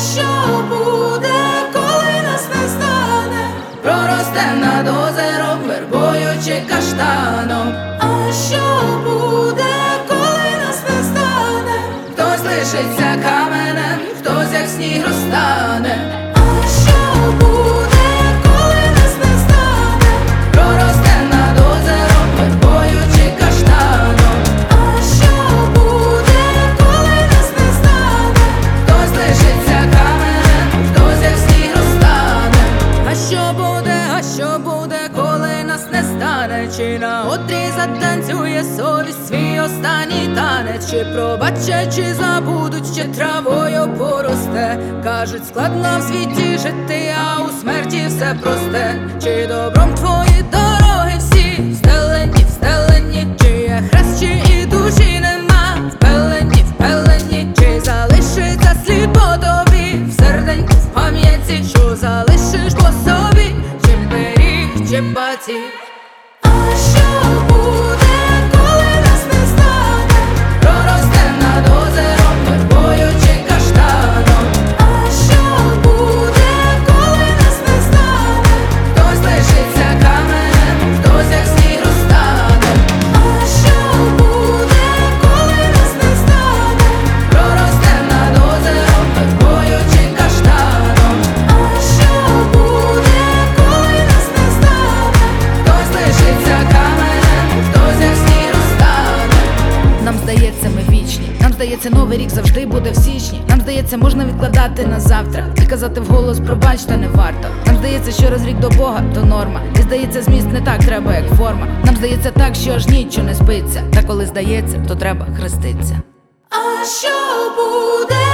що буде, коли нас не стане? Проросте над озером, вербою чи каштаном. А що буде, коли нас не стане? Хтось лишиться каменем, хтось як сніг розтане. А що буде, коли нас не стане? Проросте над озером, вербою чи каштаном. А що буде, коли нас не стане? Хтось лишиться каменем, хтось як сніг розтане. А що буде, коли нас не стане? Чи на одрі затанцює совість свій останній танець? Чи пробачать, чи забудуть, ще травою поросте? Кажуть, складно в світі жити, а у смерті все просте. Чи добром твої дороги всі встелені, чи є хрест, чи і душі нема? Впелені, чи залишиться слід по тобі в серденьку, в пам'яті? Що залишиш по собі, чи пиріг, чи батіг? А що буде, коли нас не стане? Проросте над озером, вербою чи каштаном. А що буде, коли нас не стане? Хтось лишиться каменем, хтось як сніг розтане. А що буде, коли нас не стане? Проросте над озером, вербою чи каштаном. А що буде, коли нас не стане? Хтось лишиться каменем, хтось як сніг розтане. Нам здається, ми вічні. Нам здається, новий рік завжди буде в січні. Нам здається, можна відкладати на завтра і казати вголос пробач, та не варто. Нам здається, що раз рік до Бога то норма. І здається, зміст не так треба, як форма. Нам здається так, що аж нічого не спиться. Та коли здається, то треба хреститься. А що буде,